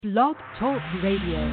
Blog Talk Radio.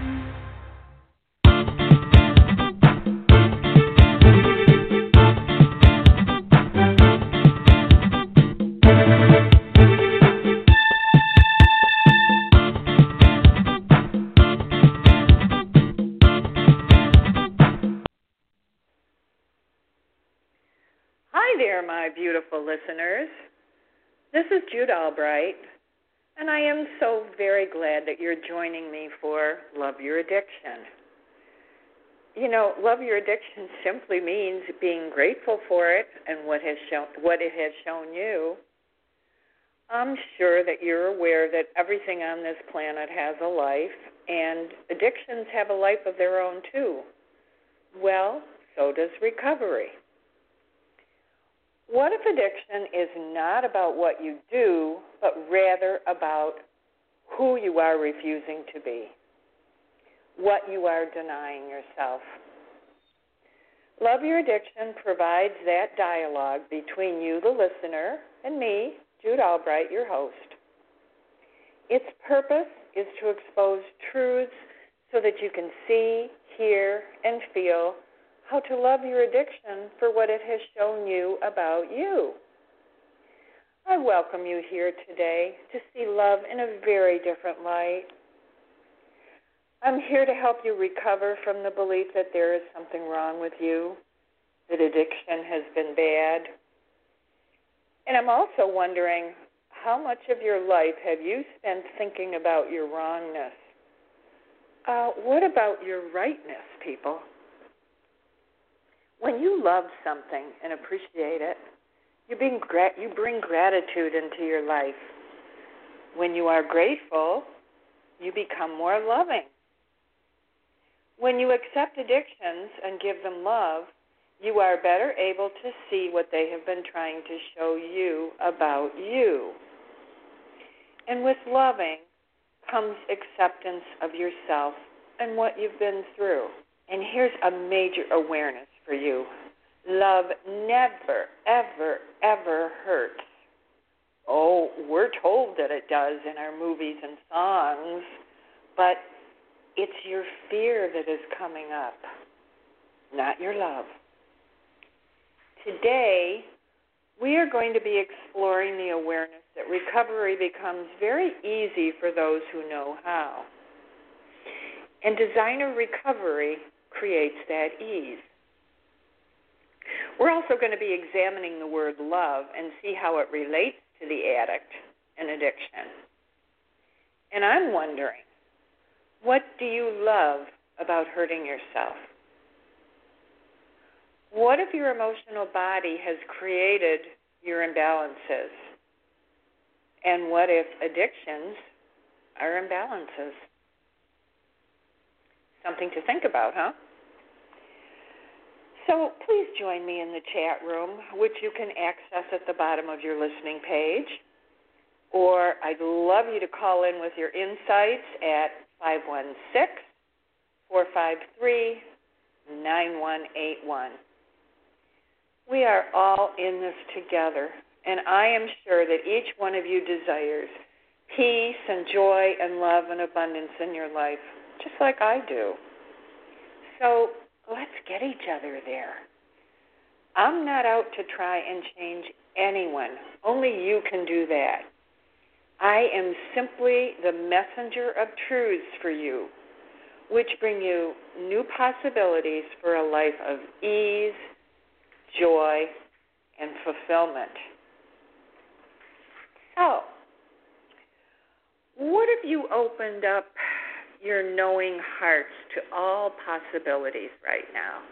Hi there, my beautiful listeners. This is Jude Albright, and I am so very glad that you're joining me for Love Your Addiction. You know, love your addiction simply means being grateful for it and what it has shown you. I'm sure that you're aware that everything on this planet has a life, and addictions have a life of their own too. Well, so does recovery. What if addiction is not about what you do, but rather about who you are refusing to be, what you are denying yourself? Love Your Addiction provides that dialogue between you, the listener, and me, Jude Albright, your host. Its purpose is to expose truths so that you can see, hear, and feel how to love your addiction for what it has shown you about you. I welcome you here today to see love in a very different light. I'm here to help you recover from the belief that there is something wrong with you, that addiction has been bad. And I'm also wondering, how much of your life have you spent thinking about your wrongness? What about your rightness, people? When you love something and appreciate it, you bring gratitude into your life. When you are grateful, you become more loving. When you accept addictions and give them love, you are better able to see what they have been trying to show you about you. And with loving comes acceptance of yourself and what you've been through. And here's a major awareness for you. Love never, ever, ever hurts. Oh, we're told that it does in our movies and songs, but it's your fear that is coming up, not your love. Today, we are going to be exploring the awareness that recovery becomes very easy for those who know how. And designer recovery creates that ease. We're also going to be examining the word love and see how it relates to the addict and addiction. And I'm wondering, what do you love about hurting yourself? What if your emotional body has created your imbalances? And what if addictions are imbalances? Something to think about, huh? So please join me in the chat room, which you can access at the bottom of your listening page. Or I'd love you to call in with your insights at 516-453-9181. We are all in this together, and I am sure that each one of you desires peace and joy and love and abundance in your life, just like I do. So let's get each other there. I'm not out to try and change anyone. Only you can do that. I am simply the messenger of truths for you, which bring you new possibilities for a life of ease, joy, and fulfillment. So, what if you opened up your knowing hearts to all possibilities right now?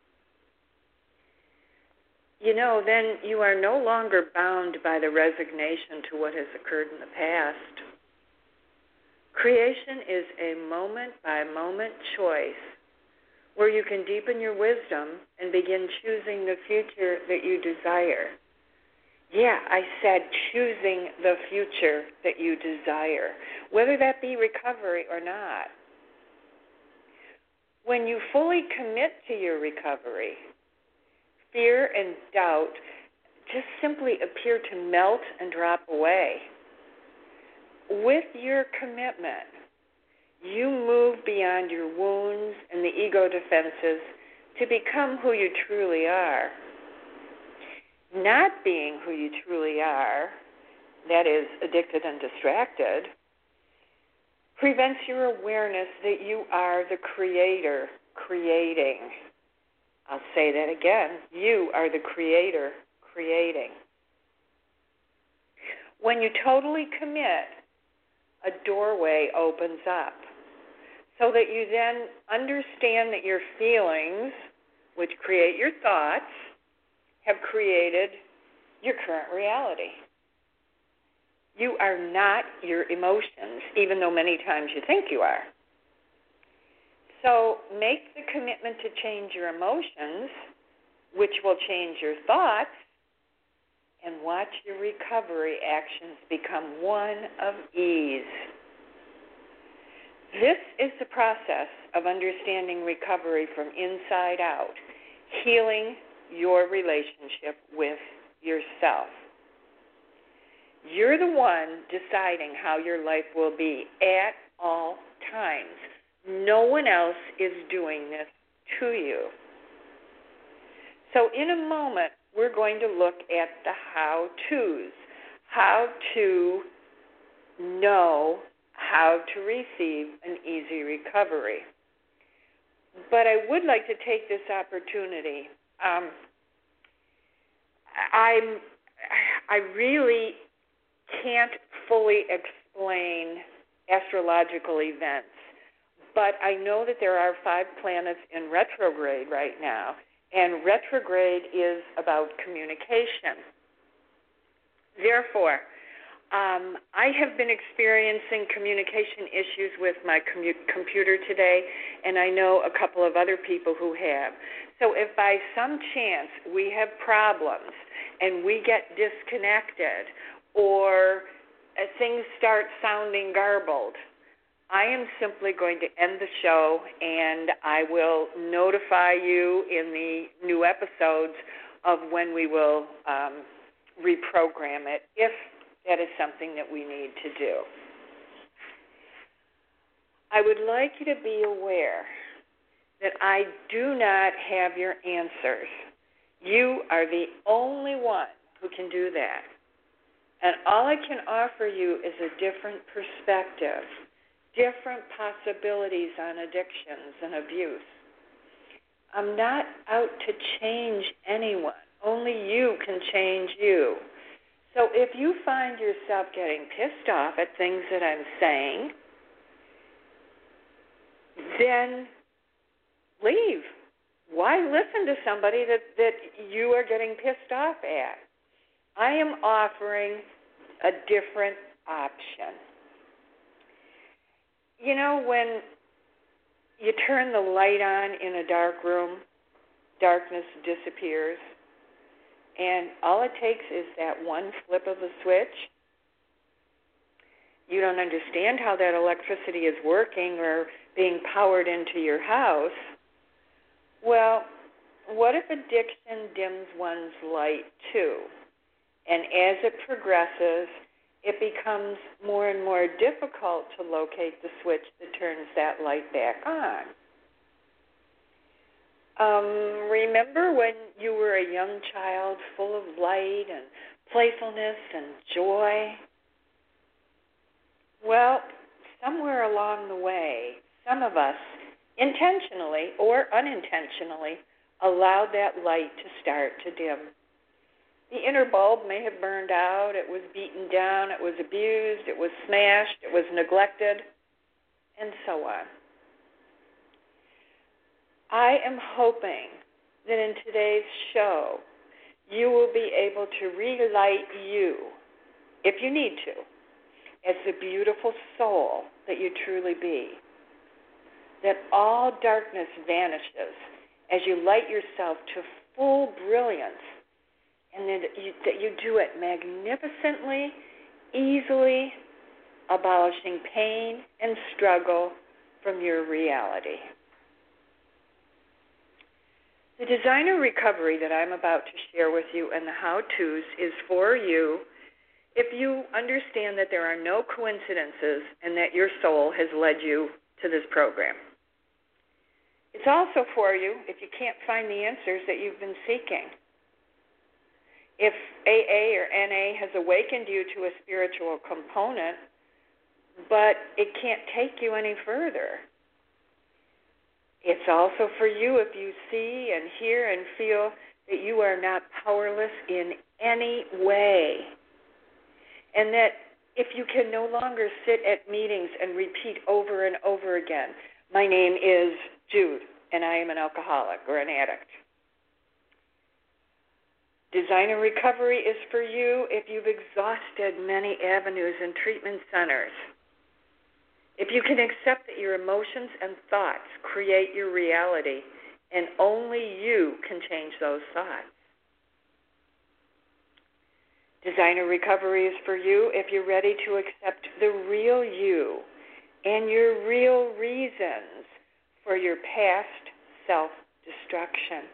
You know, then you are no longer bound by the resignation to what has occurred in the past. Creation is a moment-by-moment choice where you can deepen your wisdom and begin choosing the future that you desire. Yeah, I said choosing the future that you desire, whether that be recovery or not. When you fully commit to your recovery, fear and doubt just simply appear to melt and drop away. With your commitment, you move beyond your wounds and the ego defenses to become who you truly are. Not being who you truly are, that is, addicted and distracted, prevents your awareness that you are the creator creating. I'll say that again. You are the creator creating. When you totally commit, a doorway opens up so that you then understand that your feelings, which create your thoughts, have created your current reality. You are not your emotions, even though many times you think you are. So make the commitment to change your emotions, which will change your thoughts, and watch your recovery actions become one of ease. This is the process of understanding recovery from inside out, healing your relationship with yourself. You're the one deciding how your life will be at all times. No one else is doing this to you. So in a moment, we're going to look at the how-tos, how to know how to receive an easy recovery. But I would like to take this opportunity. I really can't fully explain astrological events, but I know that there are 5 planets in retrograde right now, and retrograde is about communication. Therefore, I have been experiencing communication issues with my computer today, and I know a couple of other people who have. So if by some chance we have problems and we get disconnected or things start sounding garbled, I am simply going to end the show, and I will notify you in the new episodes of when we will reprogram it, if that is something that we need to do. I would like you to be aware that I do not have your answers. You are the only one who can do that. And all I can offer you is a different perspective, different possibilities on addictions and abuse. I'm not out to change anyone. Only you can change you. So if you find yourself getting pissed off at things that I'm saying, then leave. Why listen to somebody that you are getting pissed off at? I am offering a different option. You know, when you turn the light on in a dark room, darkness disappears, and all it takes is that one flip of a switch. You don't understand how that electricity is working or being powered into your house. Well, what if addiction dims one's light too? And as it progresses, it becomes more and more difficult to locate the switch that turns that light back on. Remember when you were a young child full of light and playfulness and joy? Well, somewhere along the way, some of us, intentionally or unintentionally, allowed that light to start to dim. The inner bulb may have burned out, it was beaten down, it was abused, it was smashed, it was neglected, and so on. I am hoping that in today's show, you will be able to relight you, if you need to, as the beautiful soul that you truly be. That all darkness vanishes as you light yourself to full brilliance, and that you do it magnificently, easily, abolishing pain and struggle from your reality. The designer recovery that I'm about to share with you and the how-tos is for you if you understand that there are no coincidences and that your soul has led you to this program. It's also for you if you can't find the answers that you've been seeking. If AA or NA has awakened you to a spiritual component, but it can't take you any further. It's also for you if you see and hear and feel that you are not powerless in any way, and that if you can no longer sit at meetings and repeat over and over again, my name is Jude, and I am an alcoholic or an addict. Designer Recovery is for you if you've exhausted many avenues and treatment centers. If you can accept that your emotions and thoughts create your reality, and only you can change those thoughts. Designer Recovery is for you if you're ready to accept the real you and your real reasons for your past self-destruction.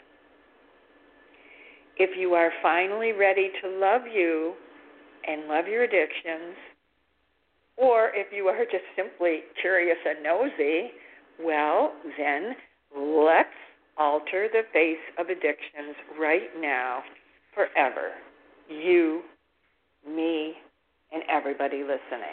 If you are finally ready to love you and love your addictions, or if you are just simply curious and nosy, well, then let's alter the face of addictions right now, forever. You, me, and everybody listening.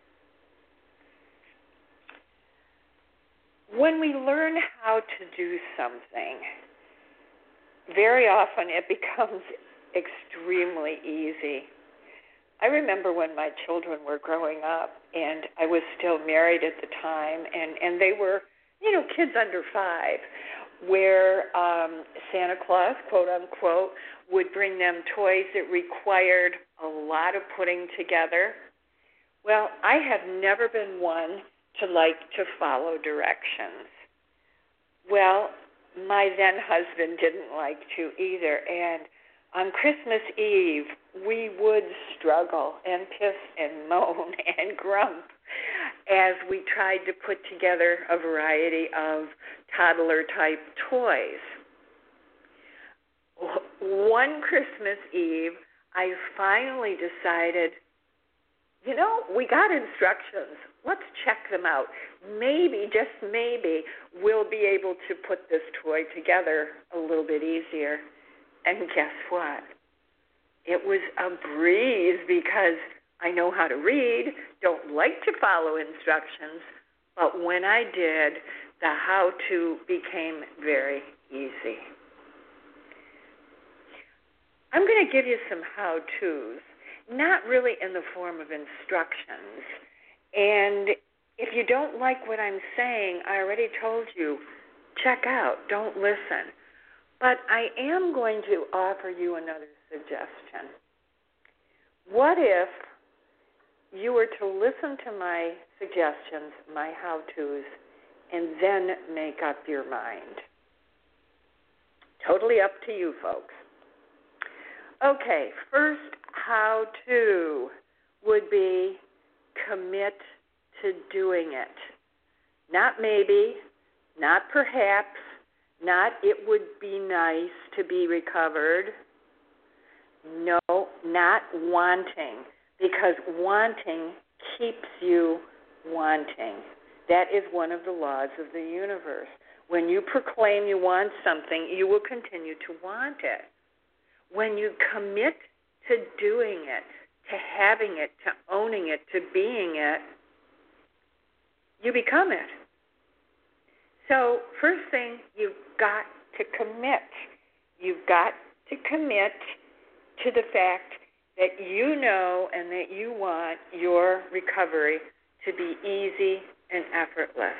When we learn how to do something, very often it becomes extremely easy. I remember when my children were growing up, and I was still married at the time, and they were, kids under 5, where Santa Claus, quote unquote, would bring them toys that required a lot of putting together. Well, I have never been one to like to follow directions. Well, my then husband didn't like to either, and on Christmas Eve, we would struggle and piss and moan and grump as we tried to put together a variety of toddler-type toys. One Christmas Eve, I finally decided, we got instructions. Let's check them out. Maybe, just maybe, we'll be able to put this toy together a little bit easier. And guess what? It was a breeze because I know how to read, don't like to follow instructions, but when I did, the how-to became very easy. I'm going to give you some how-tos, not really in the form of instructions. And if you don't like what I'm saying, I already told you, check out, don't listen. But I am going to offer you another suggestion. What if you were to listen to my suggestions, my how-tos, and then make up your mind? Totally up to you, folks. Okay, first how-to would be commit to doing it. Not maybe, not perhaps, not it would be nice to be recovered. No, not wanting, because wanting keeps you wanting. That is one of the laws of the universe. When you proclaim you want something, you will continue to want it. When you commit to doing it, to having it, to owning it, to being it, you become it. So first thing, you've got to commit. You've got to commit to the fact that you know and that you want your recovery to be easy and effortless.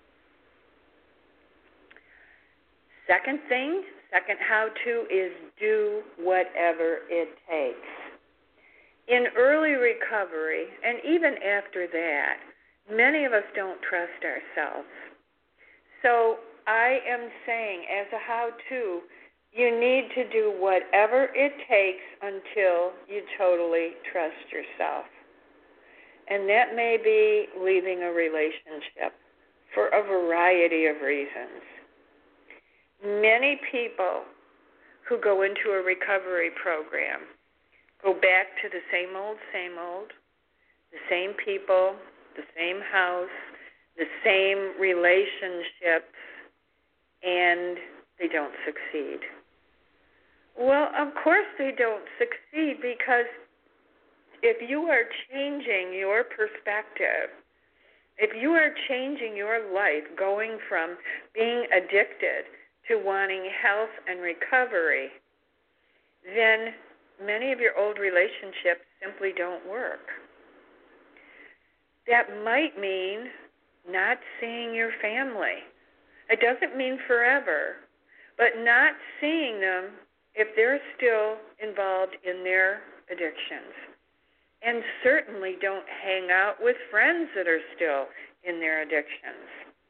Second thing, second how-to is do whatever it takes. In early recovery, and even after that, many of us don't trust ourselves. So I am saying, as a how-to, you need to do whatever it takes until you totally trust yourself. And that may be leaving a relationship for a variety of reasons. Many people who go into a recovery program go back to the same old, the same people, the same house, the same relationships, and they don't succeed. Well, of course they don't succeed, because if you are changing your perspective, if you are changing your life, going from being addicted to wanting health and recovery, then many of your old relationships simply don't work. That might mean not seeing your family. It doesn't mean forever, but not seeing them if they're still involved in their addictions. And certainly don't hang out with friends that are still in their addictions.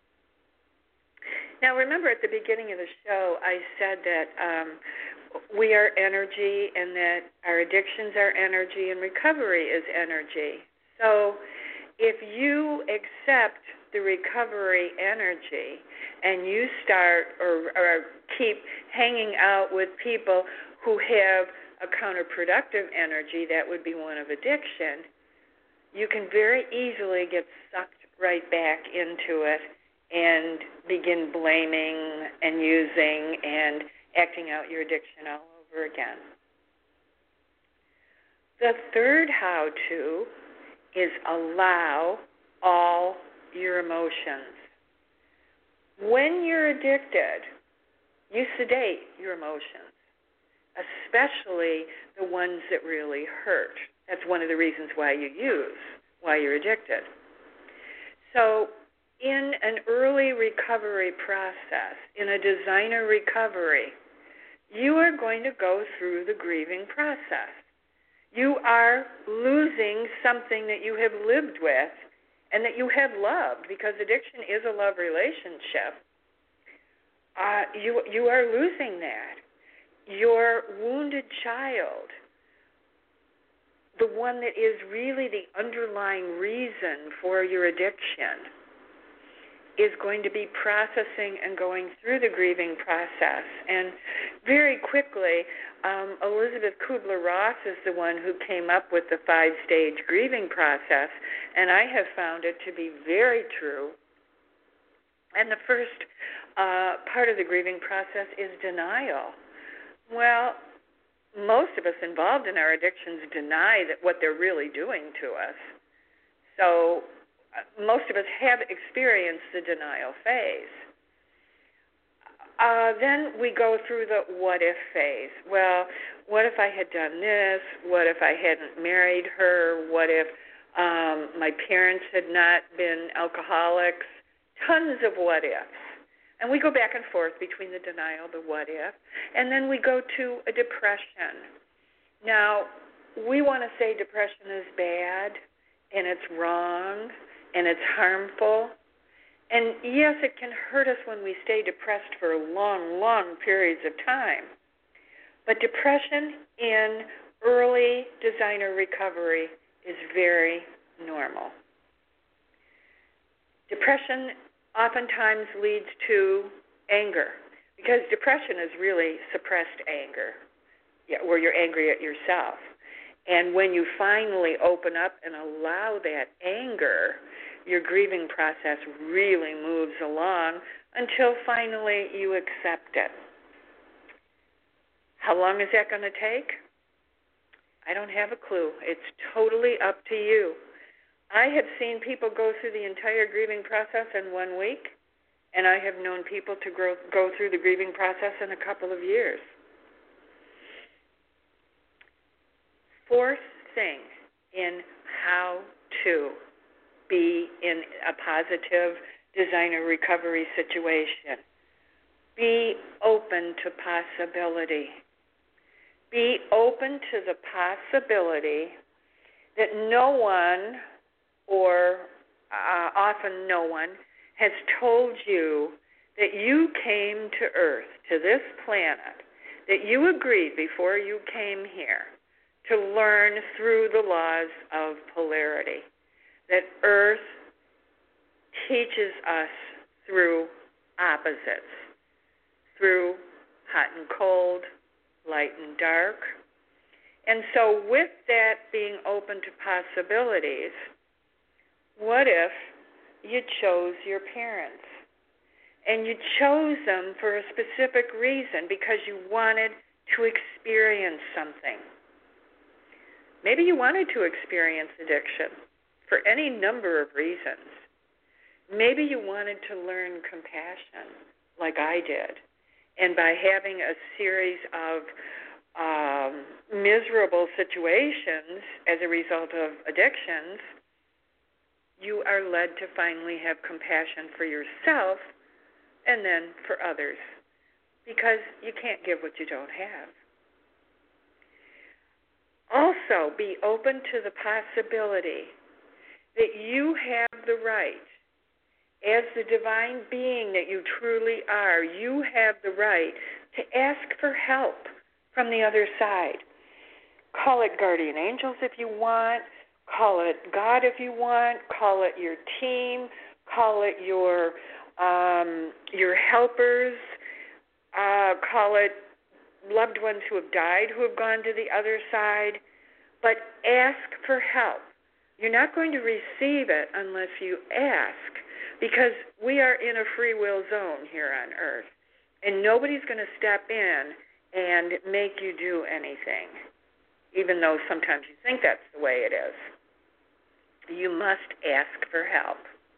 Now, remember at the beginning of the show, I said that we are energy, and that our addictions are energy, and recovery is energy. So if you accept the recovery energy and you start or keep hanging out with people who have a counterproductive energy, that would be one of addiction, you can very easily get sucked right back into it and begin blaming and using and acting out your addiction all over again. The third how-to is allow all your emotions. When you're addicted, you sedate your emotions, especially the ones that really hurt. That's one of the reasons why you use, why you're addicted. So in an early recovery process, in a designer recovery, you are going to go through the grieving process. You are losing something that you have lived with and that you have loved, because addiction is a love relationship. You are losing that. Your wounded child, the one that is really the underlying reason for your addiction, is going to be processing and going through the grieving process. And very quickly, Elizabeth Kubler-Ross is the one who came up with the 5-stage grieving process, and I have found it to be very true. And the first part of the grieving process is denial. Well, most of us involved in our addictions deny that what they're really doing to us. So most of us have experienced the denial phase. Then we go through the what-if phase. Well, what if I had done this? What if I hadn't married her? What if my parents had not been alcoholics? Tons of what-ifs. And we go back and forth between the denial, the what-if, and then we go to a depression. Now, we want to say depression is bad, and it's wrong, and it's harmful. And yes, it can hurt us when we stay depressed for long, long periods of time. But depression in early designer recovery is very normal. Depression oftentimes leads to anger, because depression is really suppressed anger, where you're angry at yourself. And when you finally open up and allow that anger, your grieving process really moves along until finally you accept it. How long is that going to take? I don't have a clue. It's totally up to you. I have seen people go through the entire grieving process in 1 week, and I have known people to go through the grieving process in a couple of years. Fourth thing in how to be in a positive designer recovery situation: be open to possibility. Be open to the possibility that no one, or often no one, has told you that you came to Earth, to this planet, that you agreed before you came here to learn through the laws of polarity, that Earth teaches us through opposites, through hot and cold, light and dark. And so with that being open to possibilities, what if you chose your parents. And you chose them for a specific reason because you wanted to experience something. Maybe you wanted to experience addiction for any number of reasons. Maybe you wanted to learn compassion like I did. And by having a series of miserable situations as a result of addictions, you are led to finally have compassion for yourself and then for others, because you can't give what you don't have. Also, be open to the possibility that you have the right, as the divine being that you truly are, you have the right to ask for help from the other side. Call it guardian angels if you want, call it God if you want, call it your team, call it your helpers, call it loved ones who have died who have gone to the other side, but ask for help. You're not going to receive it unless you ask, because we are in a free will zone here on Earth, and nobody's going to step in and make you do anything, even though sometimes you think that's the way it is. You must ask for help.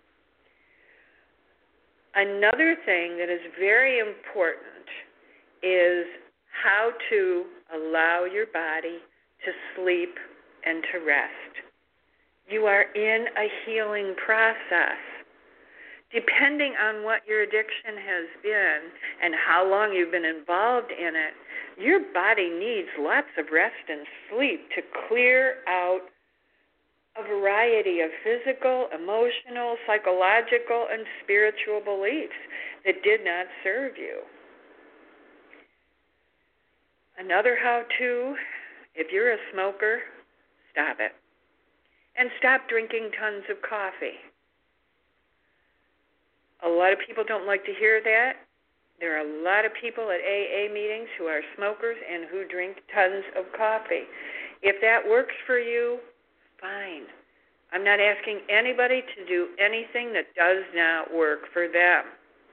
Another thing that is very important is how to allow your body to sleep and to rest. You are in a healing process. Depending on what your addiction has been and how long you've been involved in it, your body needs lots of rest and sleep to clear out a variety of physical, emotional, psychological, and spiritual beliefs that did not serve you. Another how-to, if you're a smoker, stop it. And stop drinking tons of coffee. A lot of people don't like to hear that. There are a lot of people at AA meetings who are smokers and who drink tons of coffee. If that works for you, fine. I'm not asking anybody to do anything that does not work for them.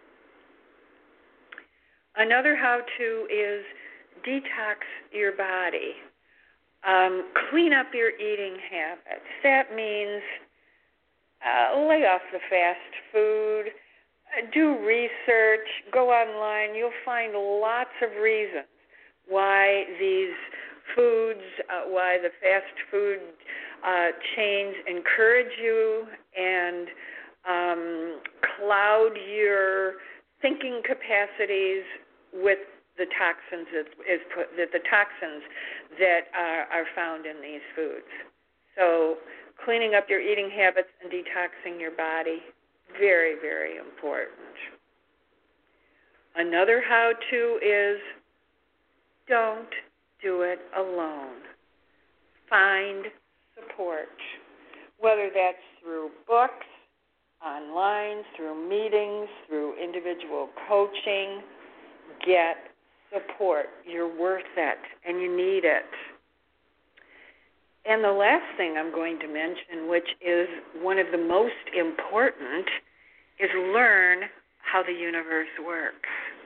Another how-to is detox your body. Clean up your eating habits. That means lay off the fast food, do research, go online. You'll find lots of reasons why these foods, why the fast food chains encourage you and cloud your thinking capacities with the toxins that are found in these foods. So cleaning up your eating habits and detoxing your body, very, very important. Another how-to is don't do it alone. Find support, whether that's through books, online, through meetings, through individual coaching. Get support. You're worth it, and you need it. And the last thing I'm going to mention, which is one of the most important, is learn how the universe works.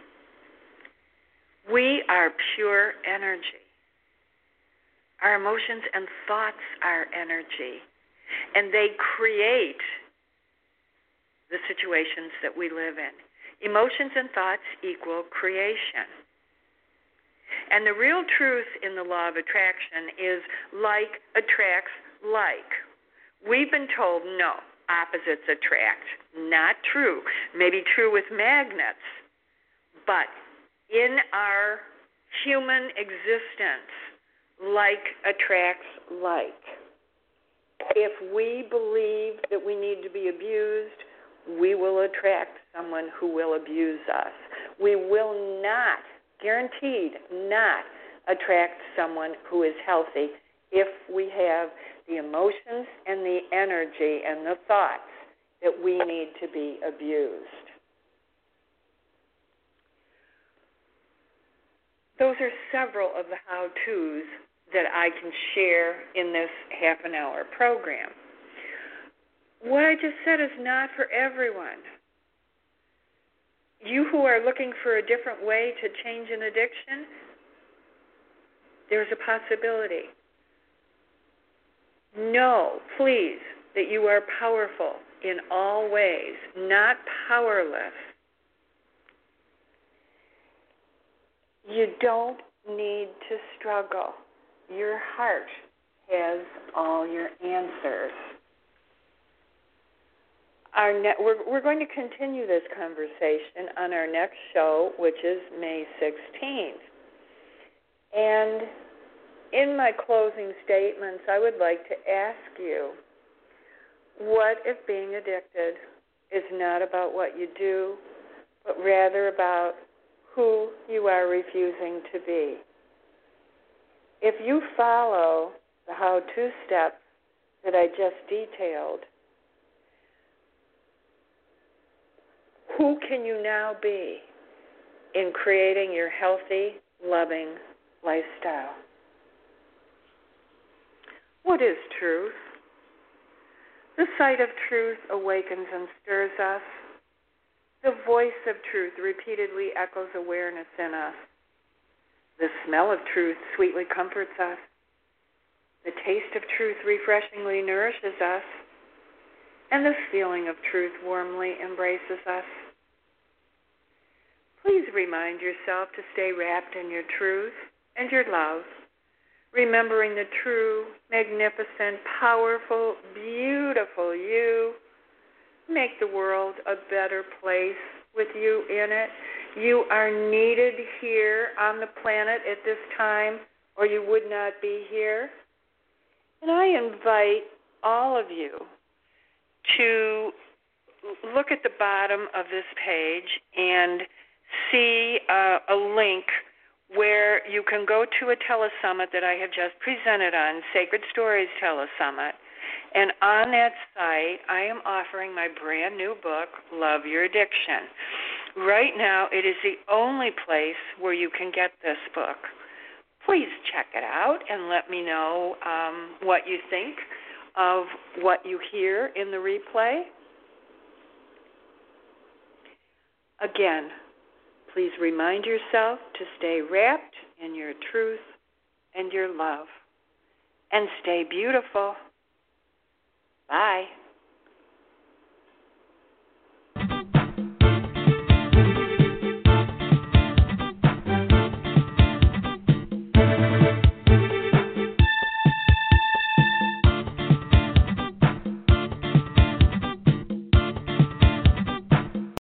We are pure energy. Our emotions and thoughts are energy, and they create the situations that we live in. Emotions and thoughts equal creation. And the real truth in the law of attraction is like attracts like. We've been told, no, opposites attract. Not true. Maybe true with magnets. But in our human existence, like attracts like. If we believe that we need to be abused, we will attract someone who will abuse us. We will not, guaranteed not, attract someone who is healthy if we have the emotions and the energy and the thoughts that we need to be abused. Those are several of the how-tos that I can share in this half-an-hour program. what I just said is not for everyone. You who are looking for a different way to change an addiction, there's a possibility. Know, please, that you are powerful in all ways, not powerless. You don't need to struggle. Your heart has all your answers. We're going to continue this conversation on our next show, which is May 16th. And in my closing statements, I would like to ask you, what if being addicted is not about what you do, but rather about who you are refusing to be? If you follow the how-to steps that I just detailed, who can you now be in creating your healthy, loving lifestyle? What is truth? The sight of truth awakens and stirs us. The voice of truth repeatedly echoes awareness in us. The smell of truth sweetly comforts us. The taste of truth refreshingly nourishes us. And the feeling of truth warmly embraces us. Please remind yourself to stay wrapped in your truth and your love, remembering the true, magnificent, powerful, beautiful you. Make the world a better place with you in it. You are needed here on the planet at this time, or you would not be here. And I invite all of you to look at the bottom of this page and see a link where you can go to a telesummit that I have just presented on, Sacred Stories Telesummit. And on that site, I am offering my brand new book, Love Your Addiction. Right now, it is the only place where you can get this book. Please check it out and let me know what you think of what you hear in the replay. Again, please remind yourself to stay wrapped in your truth and your love. And stay beautiful. Bye.